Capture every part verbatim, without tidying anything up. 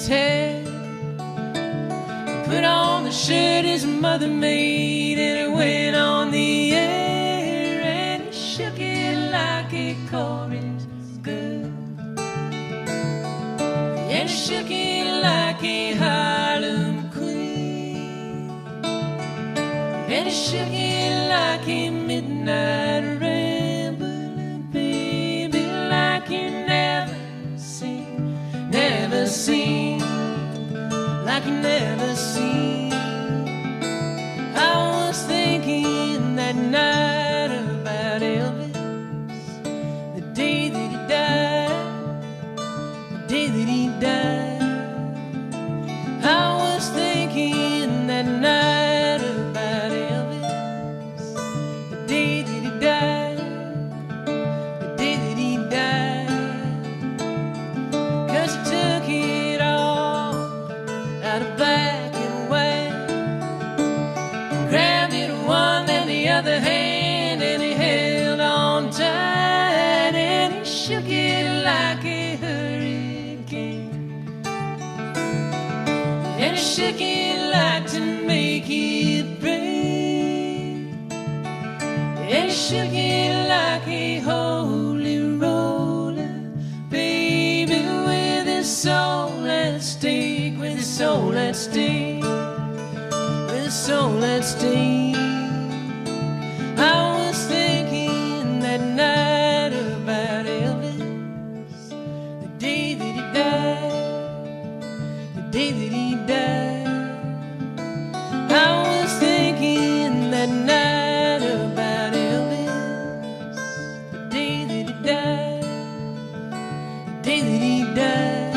head, put on the shirt his mother made, and it went on the air, and he shook it like a chorus girl, and he shook it like a Harlem queen, and he shook it like a midnight rambler, baby, like you never seen, never seen, like you never seen. I was thinking that night about Elvis, the day that he died, the day that he died. I was thinking that night about Elvis, the day that he died, the day that he died. 'Cause he took it all out of black and white, grabbed it one then the other hand, and he held on tight, and he shook it like a hurricane, and he shook it like to make it rain, and he shook it like a holy roller, baby, with his soul at stake, with his soul at stake, with his soul at stake. I was thinking that night about Elvis, the day that he died, the day that he died. I was thinking that night about Elvis, the day that he died, the day that he died.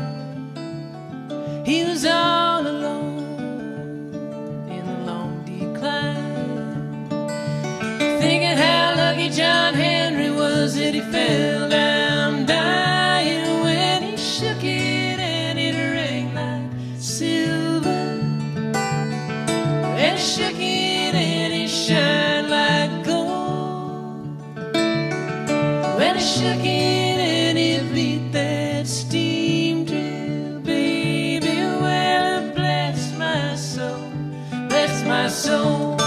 He was all alone in a long decline, thinking how lucky John Henry was that he fell down dying, when he shook it and it rang like silver, and he shook it and it shined like gold, when he shook it and it beat that steam drill, baby, well it blessed my soul, blessed my soul.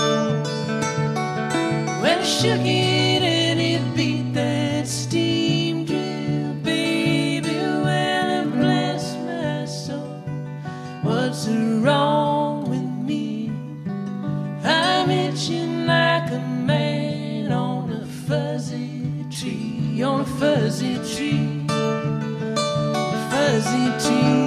When he shook it and it beat that steam drill, baby, well it blessed my soul. What's wrong with me? I'm itching like a man on a fuzzy tree, on a fuzzy tree, a fuzzy tree.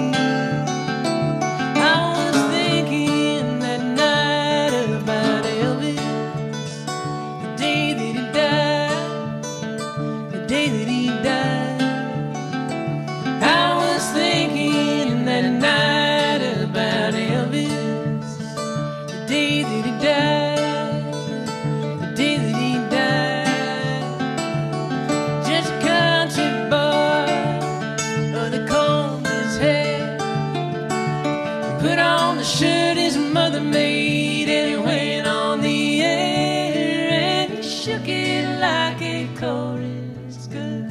I was thinking that night about Elvis, the day that he died, the day that he died. I was thinking that night about Elvis, the day that he died, the day that he died. Just a country boy, oh, they combed his hair, put on the shirt his mother made, and he went on the air, and he shook it like a chorus girl,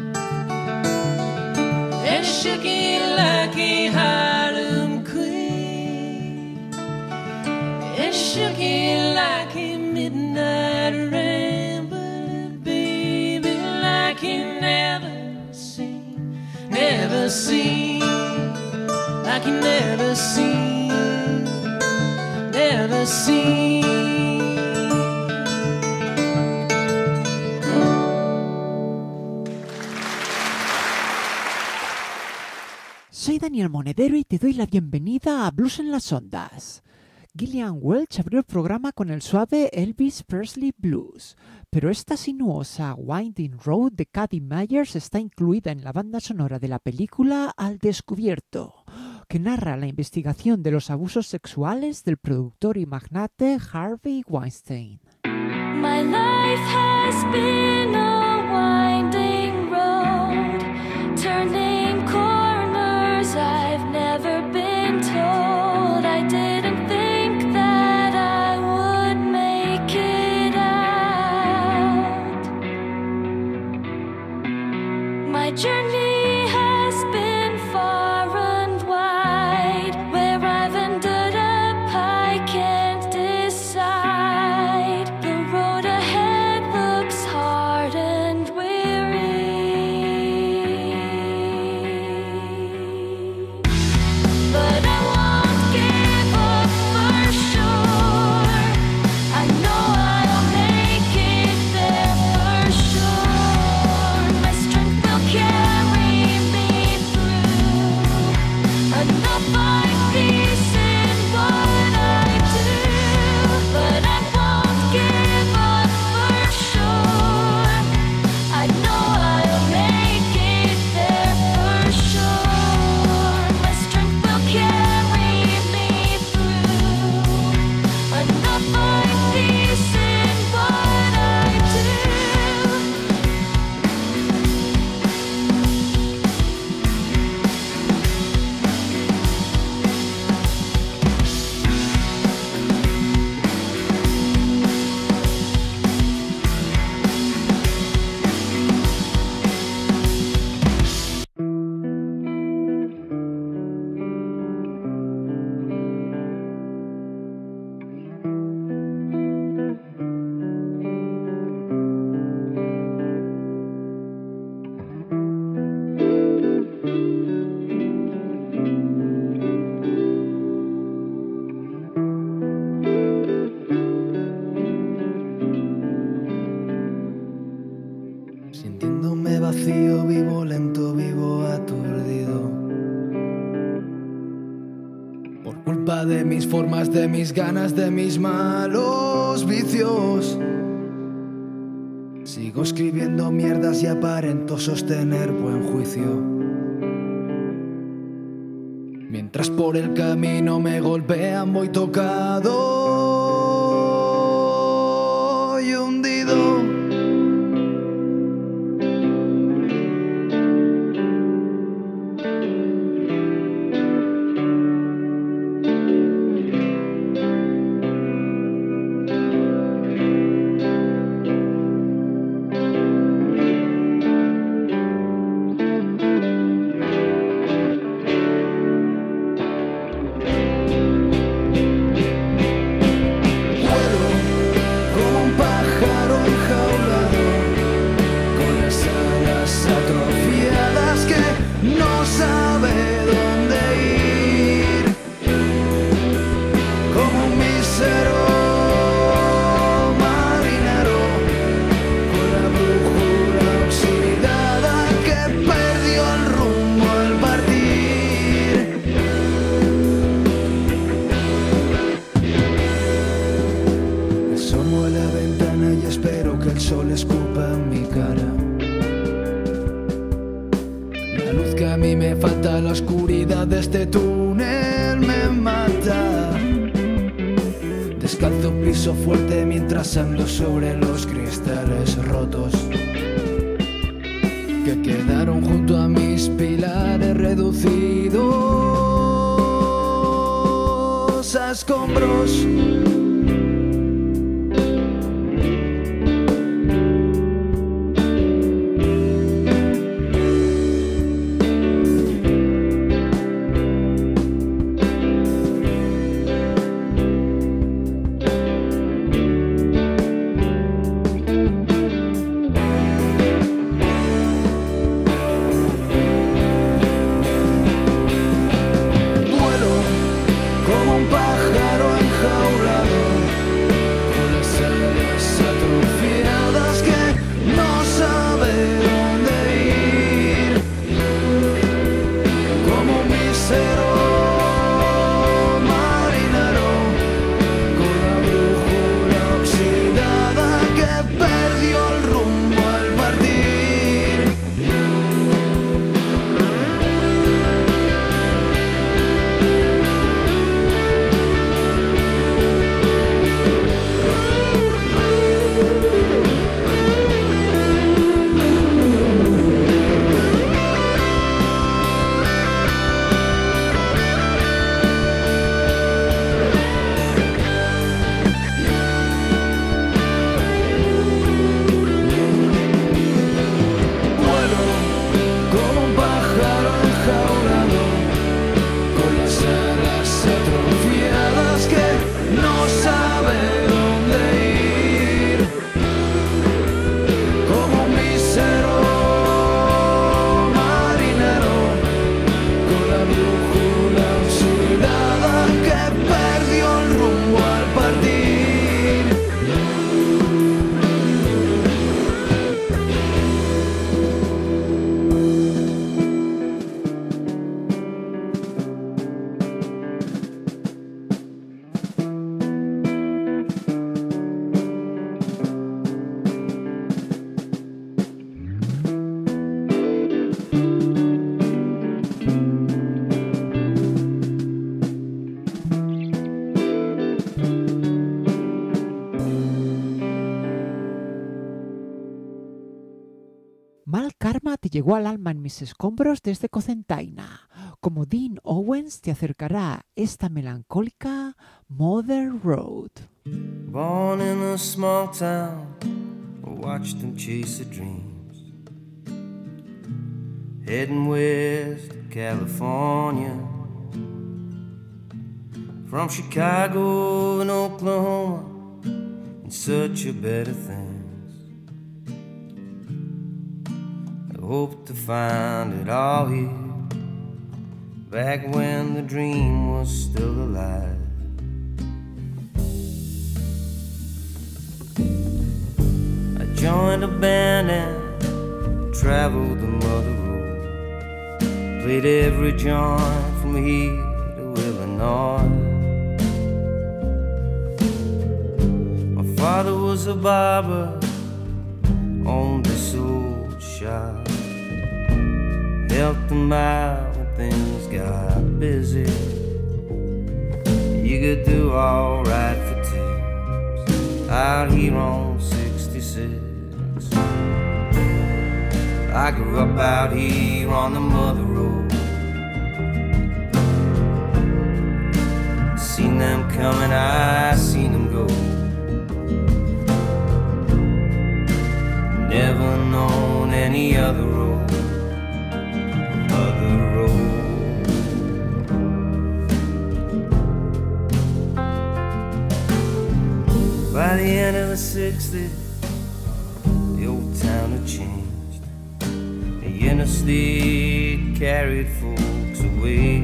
and he shook it like a Harlem queen, and he shook it like a midnight rambler, baby, like you never seen, never seen, like you never seen, never seen. Soy Daniel Monedero y te doy la bienvenida a Blues en las Ondas. Gillian Welch abrió el programa con el suave Elvis Presley Blues, pero esta sinuosa Winding Road de Cady Myers está incluida en la banda sonora de la película Al Descubierto, que narra la investigación de los abusos sexuales del productor y magnate Harvey Weinstein. My life has been a winding road, turning corners I've never been told. I didn't think that I would make it out. My journey has been far and wide. aturdido. Por culpa de mis formas, de mis ganas, de mis malos vicios, sigo escribiendo mierdas y aparento sostener buen juicio. Mientras por el camino me golpean, voy tocado y hundido. De este túnel me mata. Descalzo piso fuerte mientras ando sobre los cristales rotos que quedaron junto a mis pilares reducidos a escombros. Mal karma te llegó al alma en mis escombros desde Cocentaina. Como Dean Owens te acercará esta melancólica Mother Road. Born in a small town, watched them chase their dreams. Heading west to California, from Chicago and Oklahoma, in search of better things. I hope to find it all here, back when the dream was still alive. I joined a band and traveled the mother road, played every joint from here to Illinois. My father was a barber, owned this old shop, helped him out when things got busy. You could do alright for tips out here on sixty-six. I grew up out here on the mother road, seen them coming, I seen them go. Never known any other road, other road. By the end of the sixties, the old town had changed. The interstate carried folks away.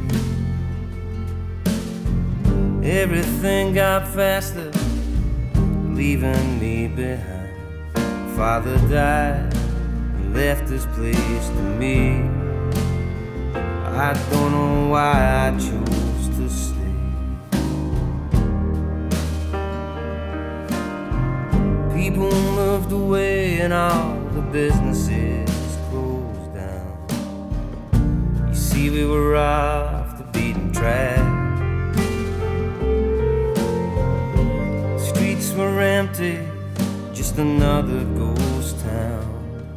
Everything got faster, leaving me behind. Father died and left this place to me. I don't know why I chose to stay. People moved away and all the businesses closed down. You see, we were off the beaten track. Streets were empty, just another ghost town,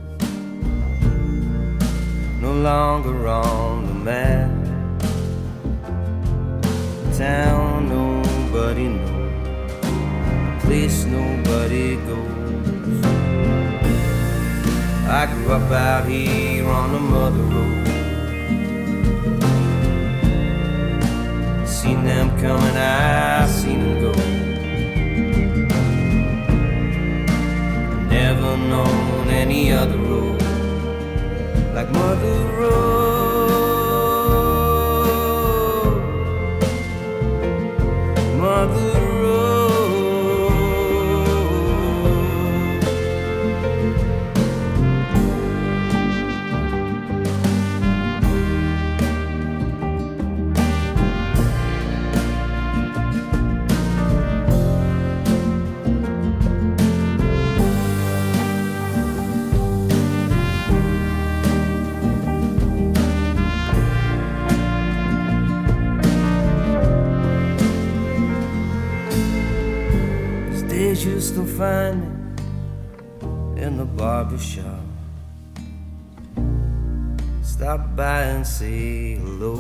no longer on the map. Town nobody knows, place nobody goes. I grew up out here on the mother road, seen them coming, I seen them go. Never known any other road like Mother Road, Mother Road. You still find me in the barber shop. Stop by and say hello.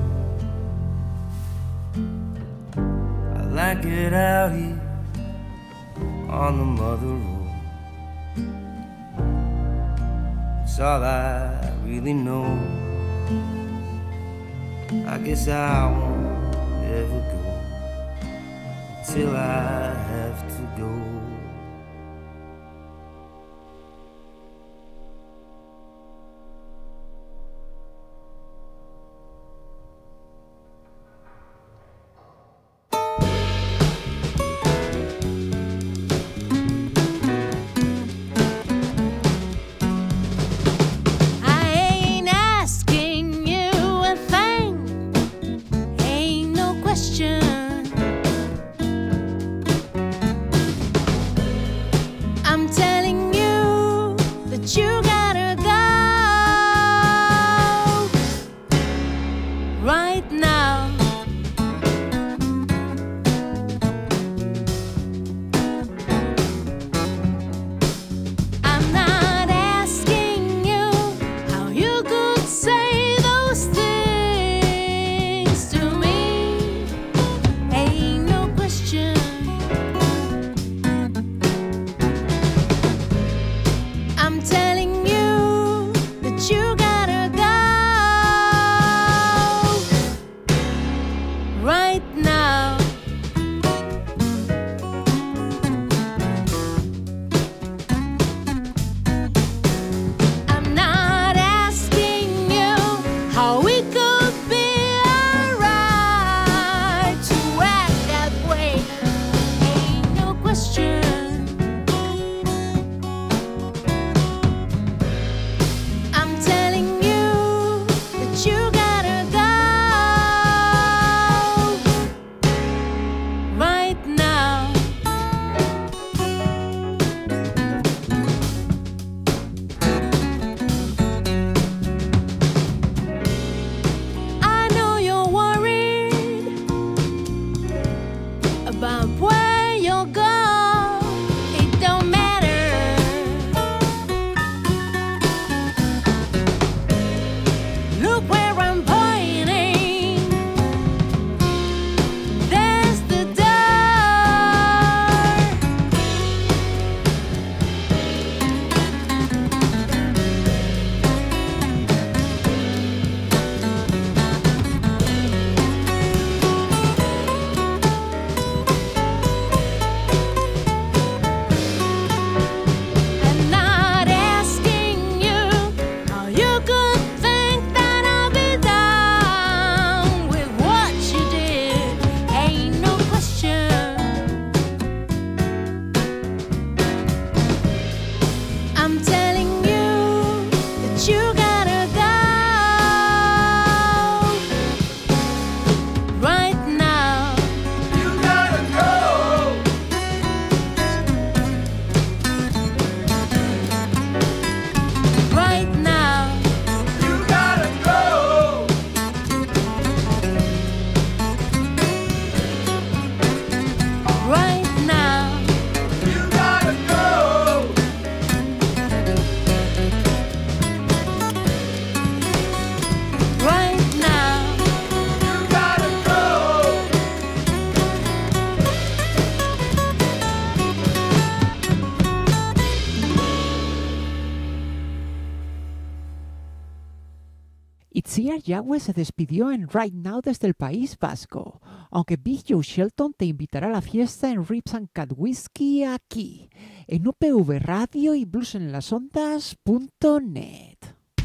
I like it out here on the mother road. It's all I really know. I guess I won't ever go till I have to go. where I'm pointing. There's the door. I'm not asking you how you could think that I'll be down with what you did. Ain't no question. I'm telling you that you gotta go right now. You gotta go. Right now. You gotta go. Right now. You gotta go. Right now. You gotta go. Itziar Yahweh se despidió en Right Now desde el País Vasco, aunque Big Joe Shelton te invitará a la fiesta en Ribs and Cat Whiskey aquí, en U P V Radio y bluesenlasondas punto net.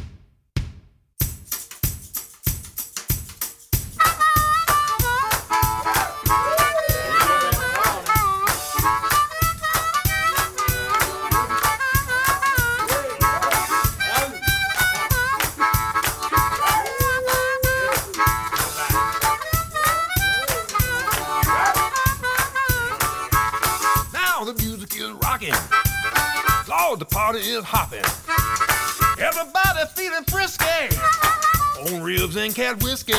Now the music is rocking. Lord, the party is hopping. Everybody feeling frisky on ribs and cat whiskey.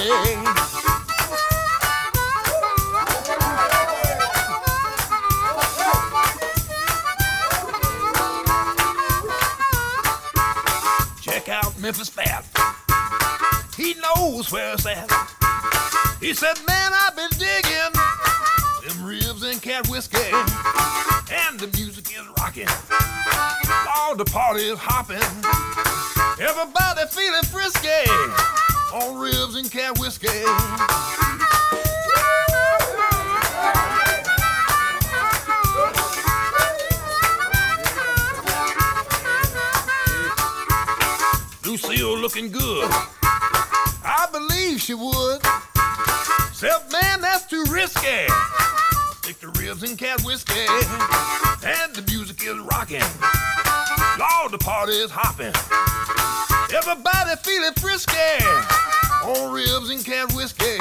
Check out Memphis Fat. He knows where it's at. He said, man, I've been digging them ribs and cat whiskey. And the music is rocking. Lord, the party is hopping. Everybody feeling frisky on ribs and cat whiskey. Lucille looking good. I believe she would. Except, man, that's too risky. Stick to ribs and cat whiskey. And the music is rocking. Lord, the party is hopping. Everybody feeling frisky on ribs and cat whiskey.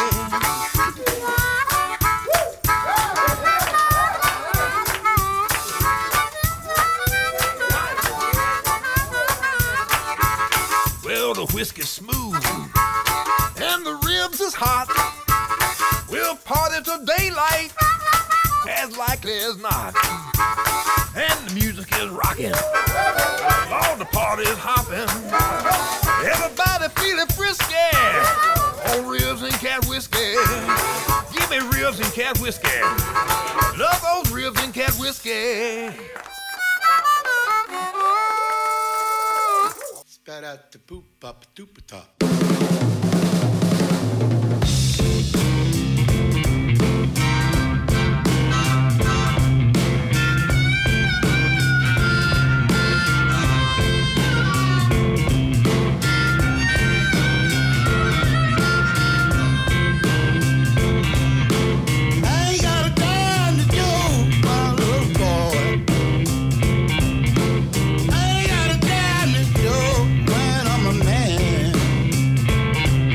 Well, the whiskey's smooth and the ribs is hot. We'll party till daylight, as likely as not. And the music is rocking. All the party is hopping. Everybody feeling frisky on ribs and cat whiskey. Give me ribs and cat whiskey. Love those ribs and cat whiskey. Spat out the poop up doop top. Man.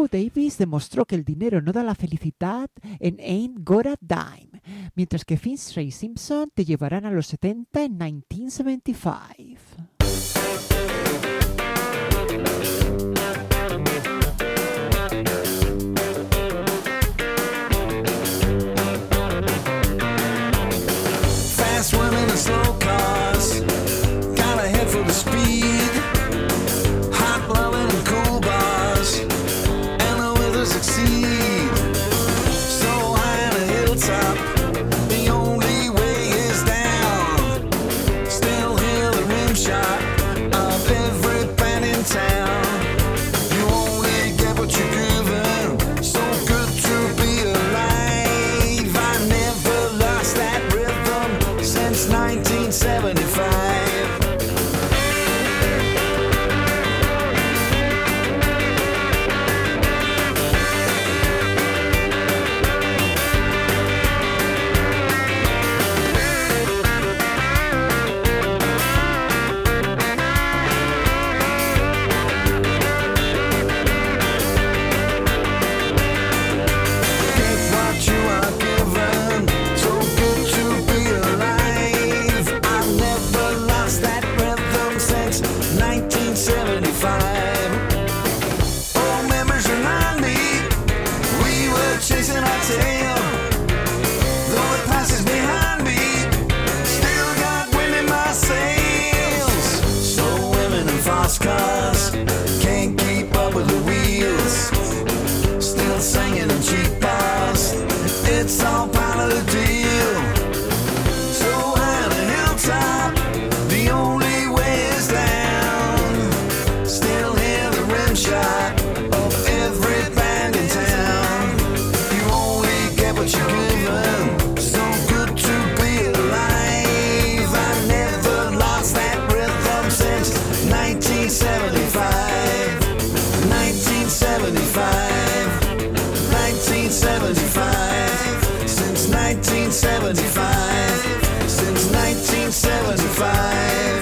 Hugo Davis demostró que el dinero no da la felicidad en Ain't Got a Dime, mientras que Finch Ray Simpson te llevarán a los setenta en nineteen seventy-five. Fast women and slow cars, got a head for the speed. Hot loving and cool bars, and the will to succeed. So high on a hilltop, the only way is down. Still hear the rim shot of every band in town. You only get what you're given. So good to be alive. I never lost that rhythm since nineteen seventy-five. Cars can't keep up with the wheels. Still singing in cheap bars. It's all part of the deal. So high on the hilltop, the only way is down. Still hear the rim shot of every band in town. You only get what you're given. So good to be alive. I never lost that rhythm since nineteen seventy-five, nineteen seventy-five, nineteen seventy-five, since nineteen seventy-five, since nineteen seventy-five.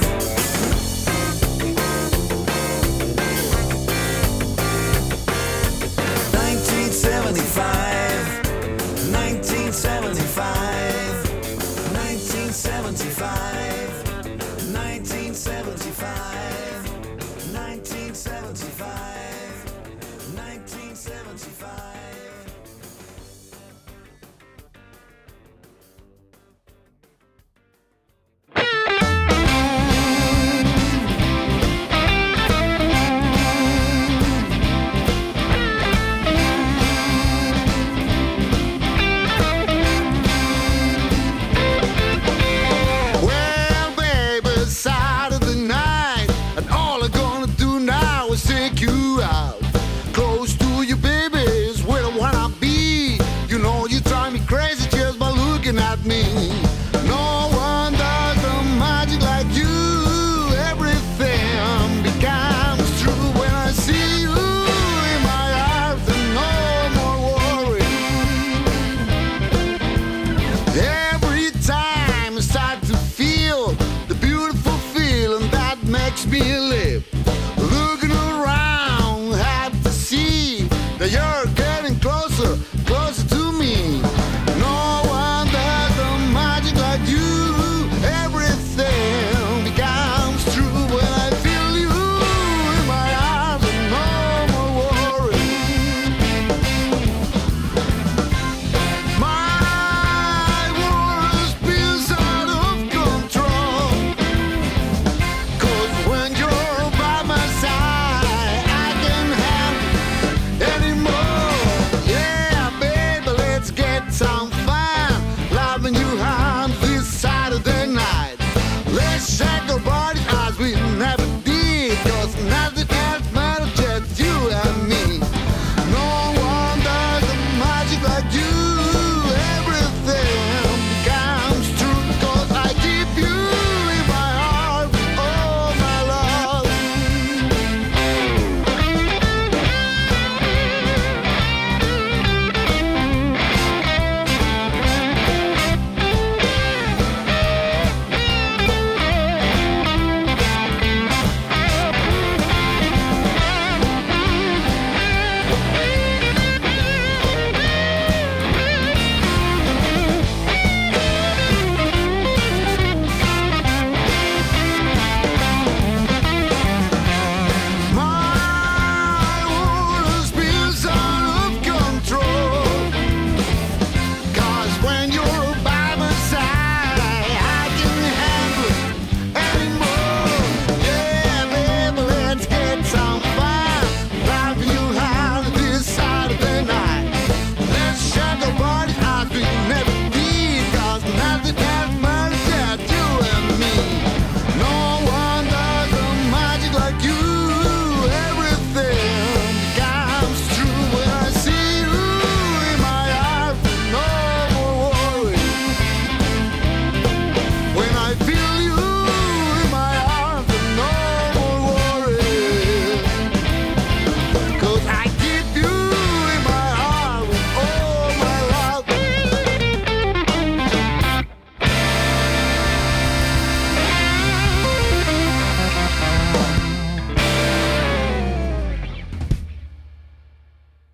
nineteen seventy-five, nineteen seventy-five, nineteen seventy-five, nineteen seventy-five, nineteen seventy-five, nineteen seventy-five. Well, baby, it's Saturday night, and all I'm gonna do now is take you out. Close to you, baby, is where I wanna be. You know you drive me crazy just by looking at me. No one does the magic like you. Everything becomes true when I see you in my arms, and no more worry. Every time I start to feel the beautiful feeling that makes me live. Looking around, have to see that you're getting closer, closer to me. No one does the magic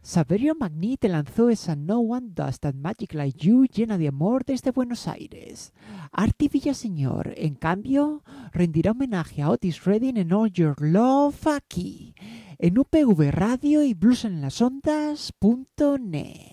Saverio Magni te lanzó esa No One Does That Magic Like You llena de amor desde Buenos Aires. Arti Villaseñor, en cambio, rendirá homenaje a Otis Redding en All Your Love aquí, en U P V Radio y bluesenlasondas punto net.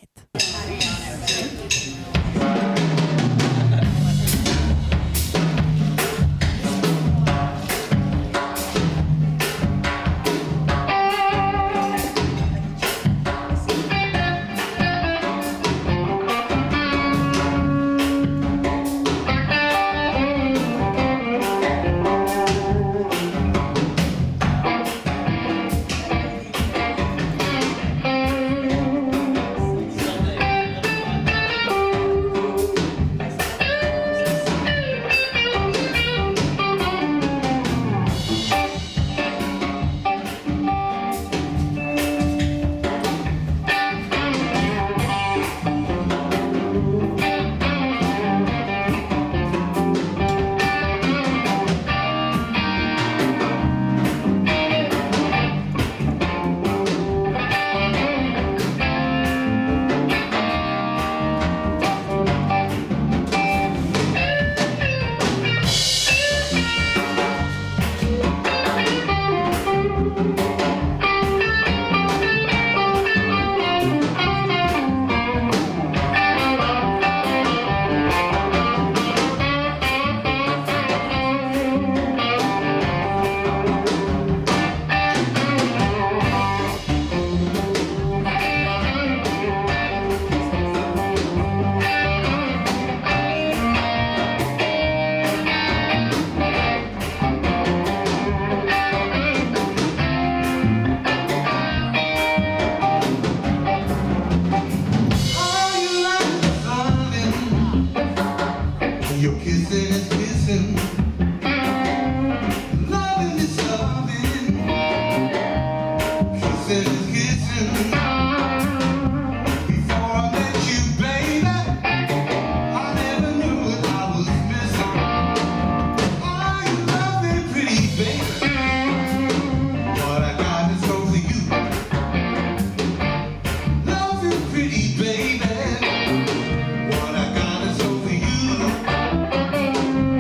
Baby, what I got is over you.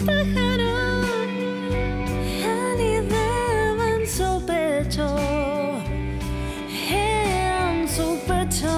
pájaro anidaba en su pecho, en su pecho.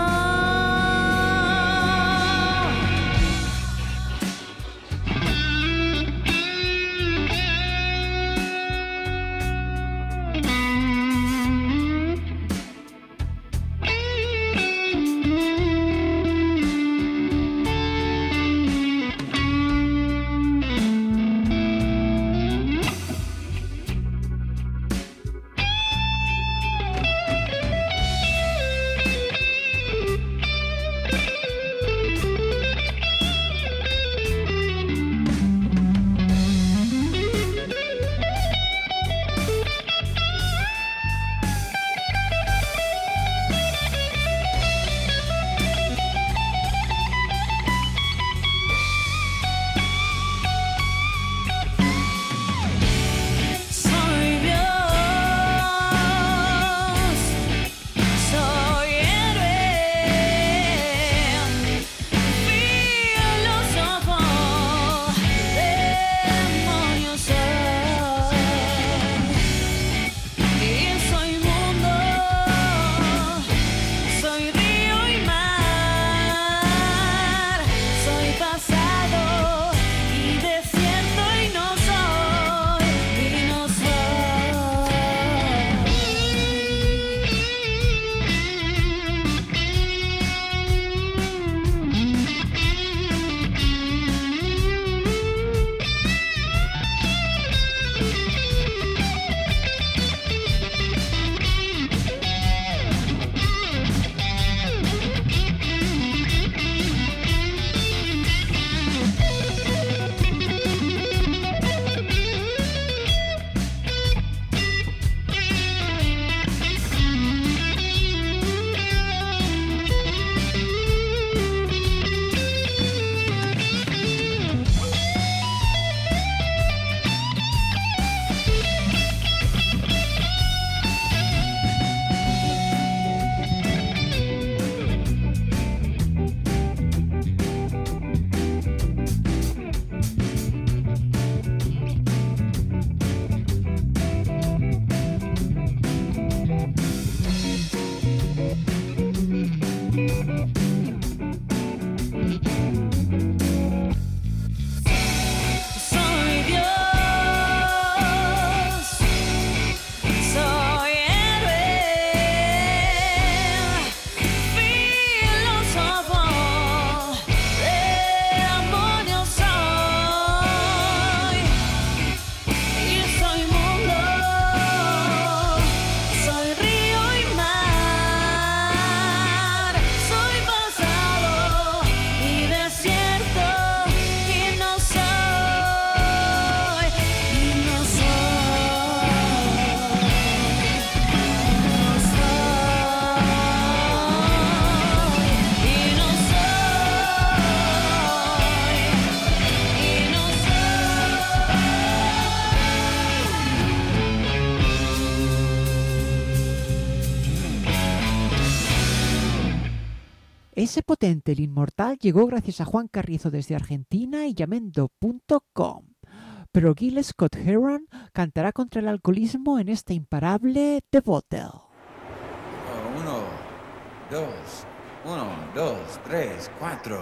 Ese potente, el inmortal, llegó gracias a Juan Carrizo desde Argentina y Yamendo punto com. Pero Gil Scott Heron cantará contra el alcoholismo en este imparable The Bottle. Uno, dos, uno, dos, tres, cuatro.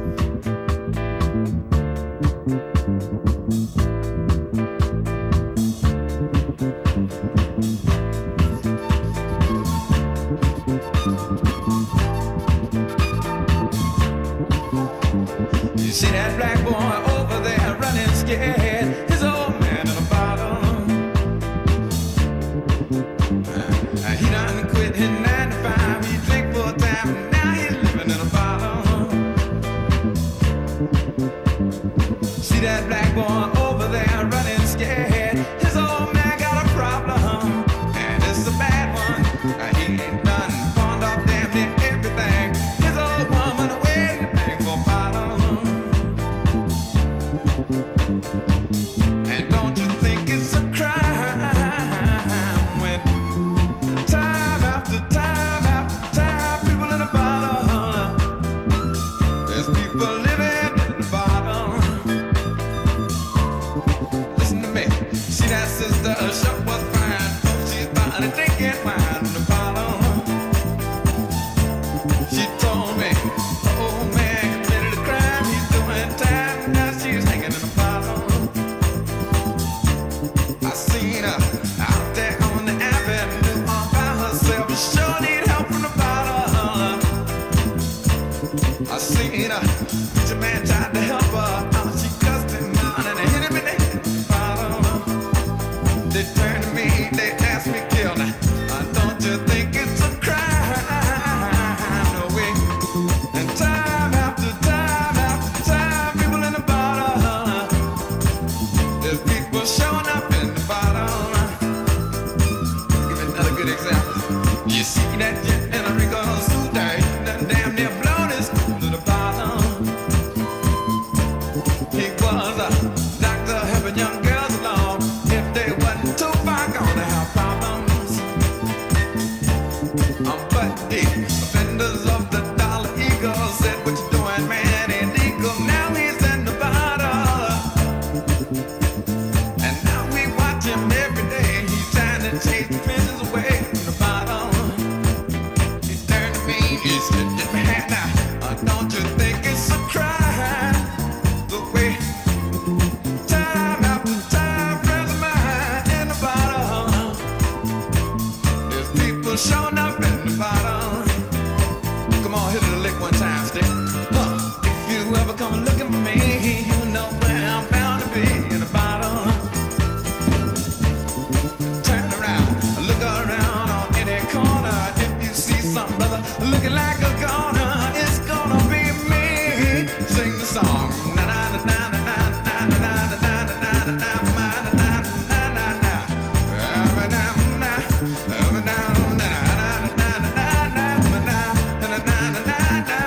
You see that black boy over there running scared, his old man in a bottle. Uh, he done quit his nine to five, he drink full time, and now he's living in a bottle. See that black boy over there running scared, his old man got a problem, and it's a bad one. Uh, he ain't done pawned off damn near everything, his old woman away to beg for a bottle. And don't you think it's a crime when time after time after time people in a bottle, there's people living in a bottle. sister sure was fine. Oh, she's finally drinking wine in the bottle. She told me, oh man committed a crime, he's doing time. Now she's hanging in the bottle. I seen her out there on the avenue all by herself. She sure need help from the bottle. I seen her, the man tried to help her. Oh, she cussed him out and hit him in the bottle. They turned to me, they asked me, kill now. Uh, don't you think it's a crime? No way. And time after time after time, people in the bottle. There's people showing up in the bottle. Give me another good example. You see that jet in a Rico suit there, he done damn near blown his cool to the bottom. He was a doctor helping young girls along. If they wasn't too far gone to have problems. Um, but the offenders of the Dollar Eagle said, what you doing, man, illegal. Now he's in the bottle. And now we watch him every day. He's trying to chase the prisons away from the bottle. He turned to me, he said, man, now, uh, don't you think it's a crime? The way time after time, friends of mine in the bottle. There's people showing up in the bottle. Come on, hit it a lick one time, stick. Huh. If you ever come looking for me, you know where I'm bound to be in the bottle. Turn around, look around on any corner. If you see some brother looking like a goner, it's gonna be me. Sing the song. Na na na na na na na na na na na na na na na na na. Every now and now, every now and now, na na na na na na na na na na na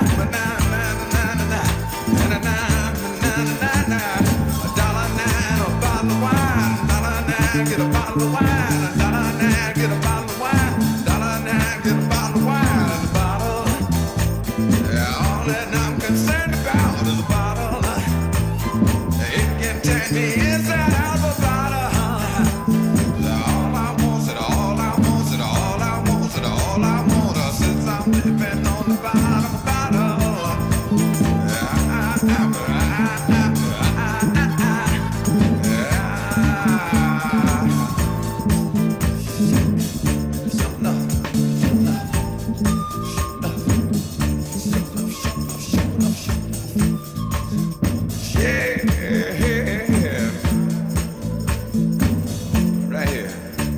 na na na. A dollar nine, a bottle of wine. Dollar nine, get a bottle of wine. A dollar nine, get a bottle of wine. Dollar nine, get a bottle of wine. And a bottle. Yeah, all that I'm concerned about is a bottle. It can turn me inside out of a bottle. All I want is all I want is all I want is all I want. Since I'm living on the bottom bottle. Right here.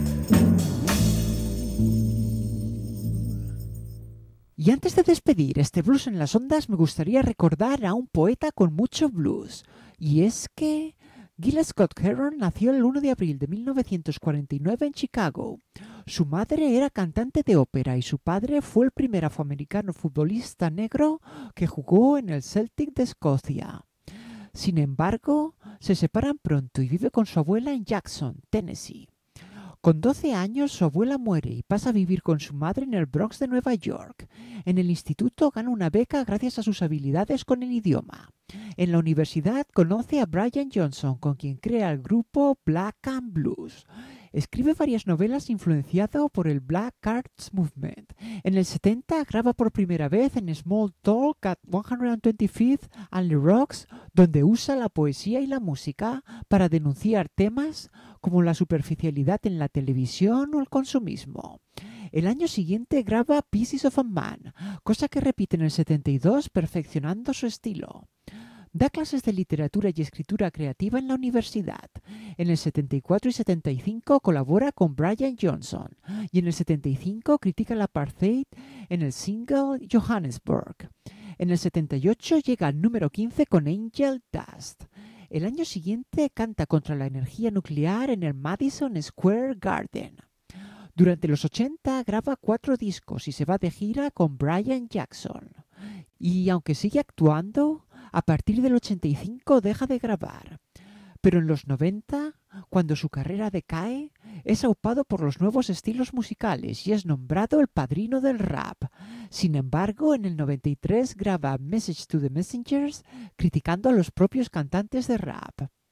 Y antes de despedir este blues en las ondas, me gustaría recordar a un poeta con mucho blues. Y es que Gil Scott Heron nació el uno de abril de mil novecientos cuarenta y nueve en Chicago. Su madre era cantante de ópera y su padre fue el primer afroamericano futbolista negro que jugó en el Celtic de Escocia. Sin embargo, se separan pronto y vive con su abuela en Jackson, Tennessee. Con doce años su abuela muere y pasa a vivir con su madre en el Bronx de Nueva York. En el instituto gana una beca gracias a sus habilidades con el idioma. En la universidad conoce a Brian Johnson, con quien crea el grupo Black and Blues. Escribe varias novelas influenciado por el Black Arts Movement. En el setenta graba por primera vez en Small Talk at one twenty-fifth and the Rocks, donde usa la poesía y la música para denunciar temas como la superficialidad en la televisión o el consumismo. El año siguiente graba Pieces of a Man, cosa que repite en el setenta y dos perfeccionando su estilo. Da clases de literatura y escritura creativa en la universidad. En el setenta y cuatro y setenta y cinco colabora con Brian Johnson y en el setenta y cinco critica el apartheid en el single Johannesburg. En el setenta y ocho llega al número quince con Angel Dust. El año siguiente canta contra la energía nuclear en el Madison Square Garden. Durante los ochenta graba cuatro discos y se va de gira con Brian Jackson. Y aunque sigue actuando, a partir del ochenta y cinco deja de grabar. Pero en los noventa, cuando su carrera decae, es aupado por los nuevos estilos musicales y es nombrado el padrino del rap. Sin embargo, en el noventa y tres graba Message to the Messengers, criticando a los propios cantantes de rap.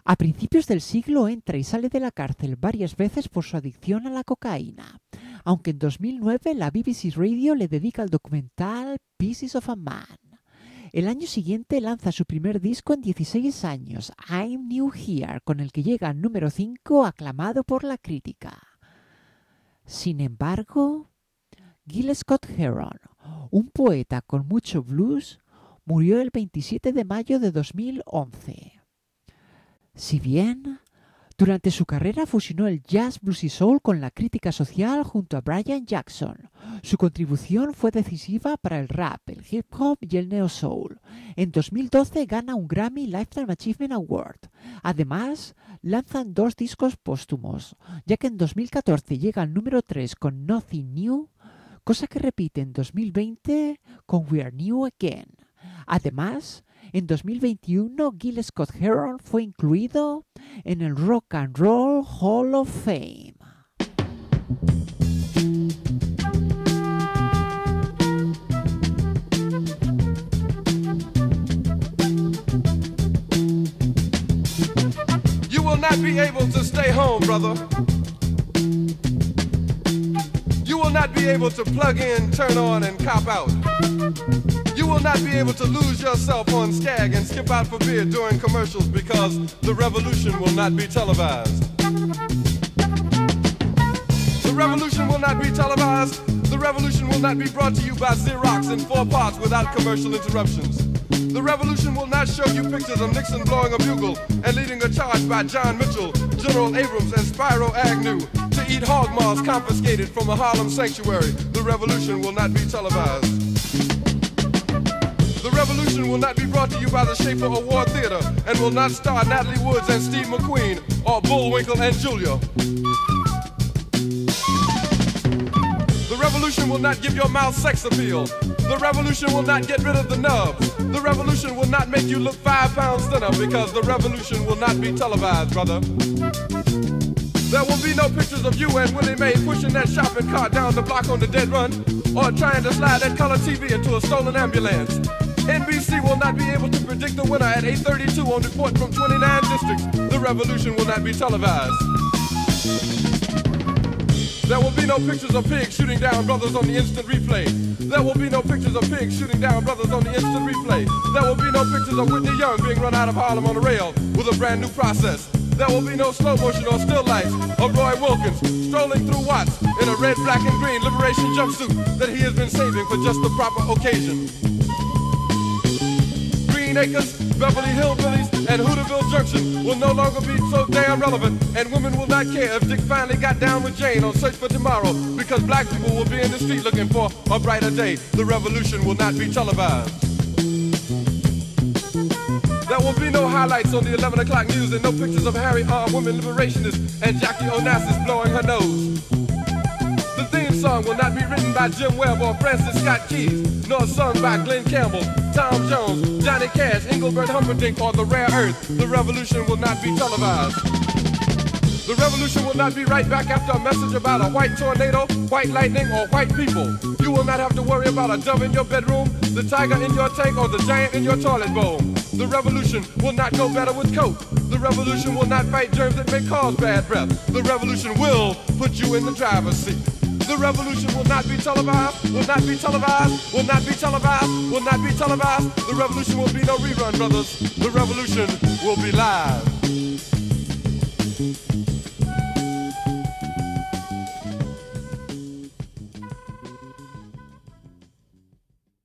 A principios del siglo entra y sale de la cárcel varias veces por su adicción a la cocaína, aunque en dos mil nueve la B B C Radio le dedica el documental Pieces of a Man. El año siguiente lanza su primer disco en dieciséis años, I'm New Here, con el que llega al número cinco, aclamado por la crítica. Sin embargo, Gil Scott Heron, un poeta con mucho blues, murió el veintisiete de mayo de dos mil once. Si bien, durante su carrera fusionó el jazz, blues y soul con la crítica social junto a Brian Jackson. Su contribución fue decisiva para el rap, el hip hop y el neo soul. En dos mil doce gana un Grammy Lifetime Achievement Award. Además, lanzan dos discos póstumos, ya que en dos mil catorce llega al número tres con Nothing New, cosa que repite en dos mil veinte con We Are New Again. Además, en dos mil veintiuno, Gil Scott Heron fue incluido en el Rock and Roll Hall of Fame. You will not be able to stay home, brother. You will not be able to plug in, turn on, and cop out. You will not be able to lose yourself on Skag and skip out for beer during commercials because the revolution will not be televised. The revolution will not be televised. The revolution will not be brought to you by Xerox in four parts without commercial interruptions. The revolution will not show you pictures of Nixon blowing a bugle and leading a charge by John Mitchell, General Abrams, and Spyro Agnew to eat hog maws confiscated from a Harlem sanctuary. The revolution will not be televised. The revolution will not be brought to you by the Schaefer Award Theater and will not star Natalie Woods and Steve McQueen or Bullwinkle and Julia. The revolution will not give your mouth sex appeal. The revolution will not get rid of the nubs. The revolution will not make you look five pounds thinner because the revolution will not be televised, brother. There will be no pictures of you and Willie Mae pushing that shopping cart down the block on the dead run or trying to slide that color T V into a stolen ambulance. N B C will not be able to predict the winner at eight thirty-two on report from twenty-nine districts. The revolution will not be televised. There will be no pictures of pigs shooting down brothers on the instant replay. There will be no pictures of pigs shooting down brothers on the instant replay. There will be no pictures of Whitney Young being run out of Harlem on a rail with a brand new process. There will be no slow motion or still lights of Roy Wilkins strolling through Watts in a red, black, and green liberation jumpsuit that he has been saving for just the proper occasion. Green Acres, Beverly Hillbillies, and Hooterville Junction will no longer be so damn relevant, and women will not care if Dick finally got down with Jane on Search for Tomorrow, because black people will be in the street looking for a brighter day. The revolution will not be televised. There will be no highlights on the eleven o'clock news and no pictures of Harry armed women liberationists and Jackie Onassis blowing her nose. The theme song will not be written by Jim Webb or Francis Scott Keys, nor sung by Glenn Campbell, Tom Jones, Johnny Cash, Engelbert Humperdinck, or The Rare Earth. The revolution will not be televised. The revolution will not be right back after a message about a white tornado, white lightning, or white people. You will not have to worry about a dove in your bedroom, the tiger in your tank, or the giant in your toilet bowl. The revolution will not go better with Coke. The revolution will not fight germs that may cause bad breath. The revolution will put you in the driver's seat. The revolution will not be televised, will not be televised, will not be televised, will not be televised. The revolution will be no rerun, brothers. The revolution will be live.